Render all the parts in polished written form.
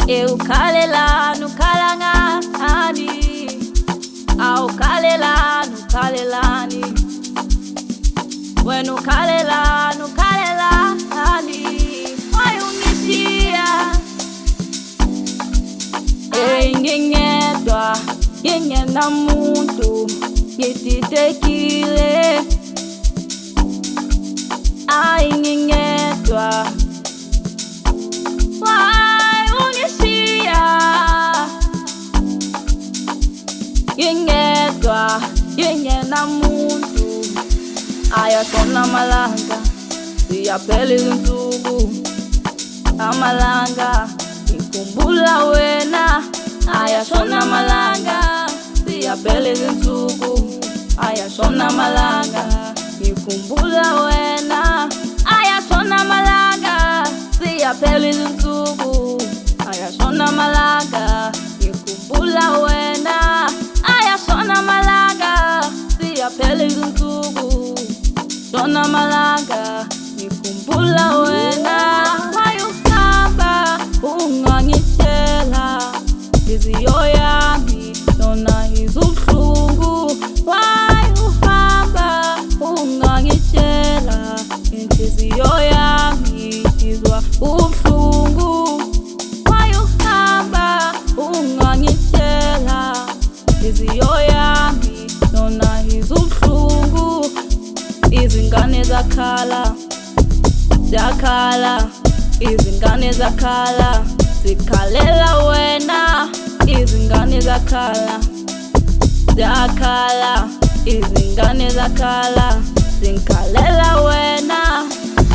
Eu kalela no kalangani, au kalela no kalelani. When kalela no kalelani, oi unisia. Ngingedwa, ngingena muntu, ngititekile. Ai ngingedwa. Ngingedwa, ngingena muntu. Ayashona malanga, siyaphela izinsuku. Amalanga, ngikhumbula wena. Ayashona malanga, siyaphela izinsuku. Ayashona malanga, ngikhumbula wena. Ayashona malanga, siyaphela izinsuku. Ayashona malanga, ngikhumbula wena. Ayashona malanga, siyaphela izinsuku. Shona malanga, ngikhumbula wena. Wayuhamba ungangitshela inhliziyo yami yona izubuhlungu. Wayuhamba ungangitshela inhliziyo yami izwa ubuhlungu. Wayuhamba ungangitshela inhliziyo yami yona izubuhlungu. Izingane zakhala, zakhala, izingane zakhala, zikhalela wena. Izingane zakhala, zakhala, izingane zakhala, zikhalela wena.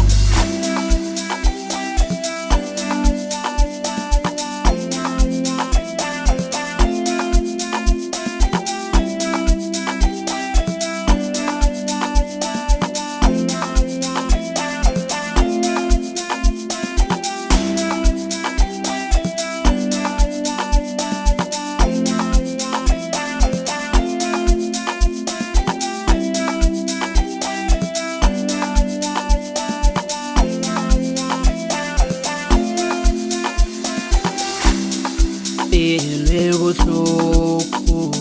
Baile buhlungu,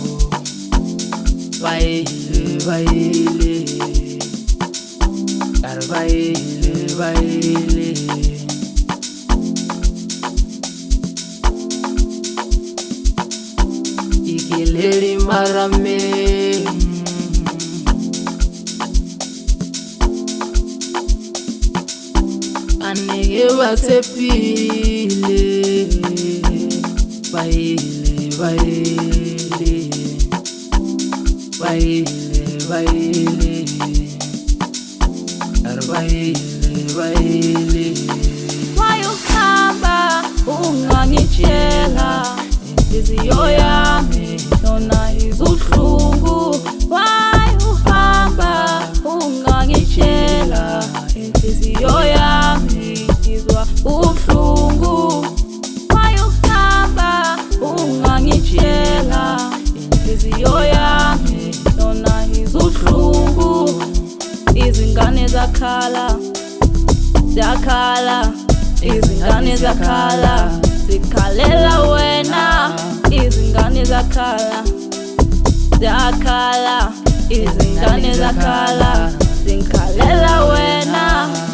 baile baile, kar baile baile. Ikileri marame, anege wasepile. Baile, baile, baile, baile, baile, baile. Wayuhamba ungangitshela inhliziyo yami yona izubuhlungu. Wayuhamba ungangitshela inhliziyo yami izwa ubuhlungu. Ungangitshela inhliziyo yami yona izubuhlungu. Izingane zakhala, zakhala, izingane zakhala, zikhalela wena. Izingane zakhala, zakhala, izingane zakhala, zikhalela wena.